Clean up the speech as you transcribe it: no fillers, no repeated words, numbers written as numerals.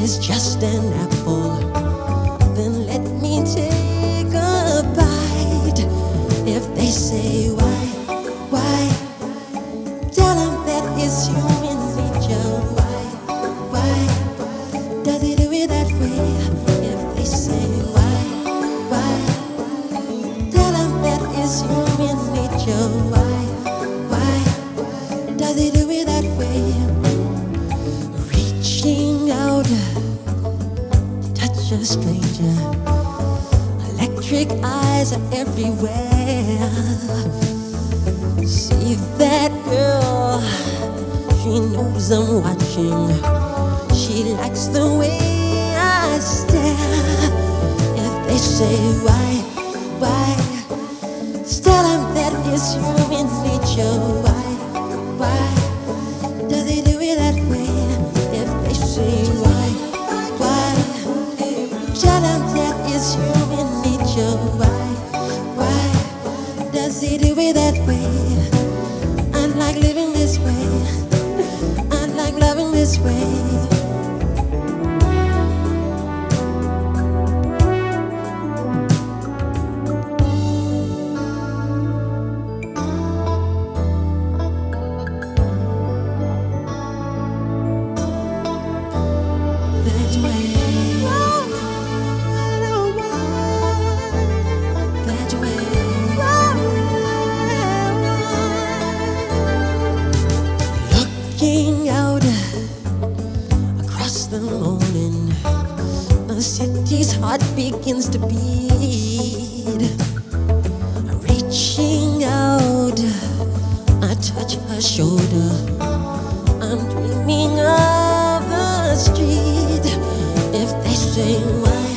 is just an apple, then let me take a bite. If they say why, tell them that it's human nature. Why does he do it that way? If they say why, tell them that it's human nature. Why does he do it that way? Reaching out to touch a stranger, electric eyes are everywhere. See that girl, she knows I'm watching. She likes the way I stare. If they say why, tell them that it's human nature. Why does he do it that way? If they say why, tell them that it's human nature. Why does he do it that way? I like living this way. I like loving this way. Looking out across the morning, the city's heart begins to beat. Reaching out, I touch her shoulder. I'm dreaming of the street. If they say why,